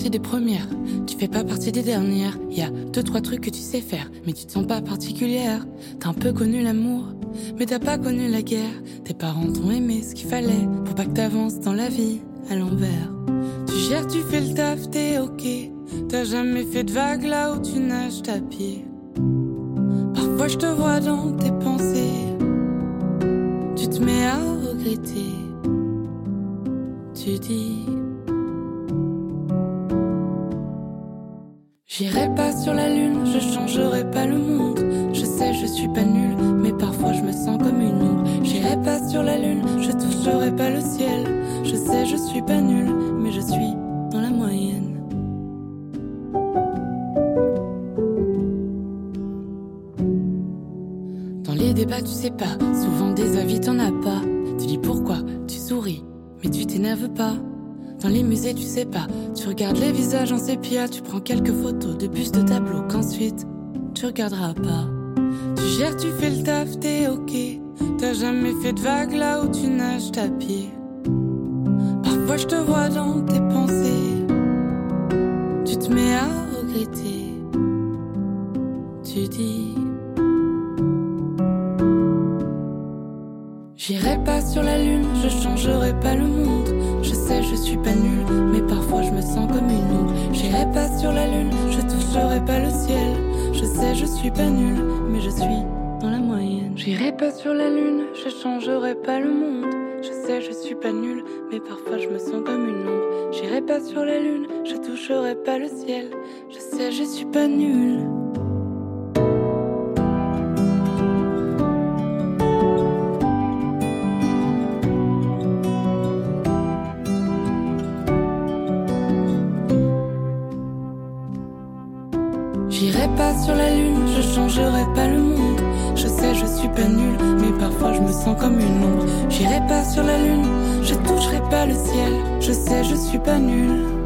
partie des premières, tu fais pas partie des dernières. Y a 2-3 trucs que tu sais faire, mais tu te sens pas particulière. T'as un peu connu l'amour, mais t'as pas connu la guerre. Tes parents t'ont aimé ce qu'il fallait pour pas que t'avances dans la vie à l'envers. Tu gères, tu fais le taf, t'es ok. T'as jamais fait de vagues là où tu nages à pied. Parfois je te vois dans tes pensées, tu te mets à regretter. Tu dis j'irai pas sur la lune, je changerai pas le monde. Je sais je suis pas nulle, mais parfois je me sens comme une ombre. J'irai pas sur la lune, je toucherai pas le ciel. Je sais je suis pas nulle, mais je suis dans la moyenne. Dans les débats tu sais pas, souvent des avis t'en as pas. Tu dis pourquoi, tu souris, mais tu t'énerves pas. Dans les musées tu sais pas, tu regardes les visages en sépia. Tu prends quelques photos de bustes, de tableaux qu'ensuite tu regarderas pas. Tu gères, tu fais le taf, t'es ok. T'as jamais fait de vagues là où tu nages à pied. Parfois je te vois dans tes pensées, tu te mets à regretter. Tu dis j'irai pas sur la lune, je changerai pas le monde. Je sais je suis pas nulle, mais parfois je me sens comme une ombre. J'irai pas sur la lune, je toucherai pas le ciel. Je sais je suis pas nulle, mais je suis dans la moyenne. J'irai pas sur la lune, je changerai pas le monde. Je sais je suis pas nulle, mais parfois je me sens comme une ombre. J'irai pas sur la lune, je toucherai pas le ciel. Je sais je suis pas nulle. J'irai pas sur la lune, je changerai pas le monde. Je sais je suis pas nulle, mais parfois je me sens comme une ombre. J'irai pas sur la lune, je toucherai pas le ciel. Je sais je suis pas nulle.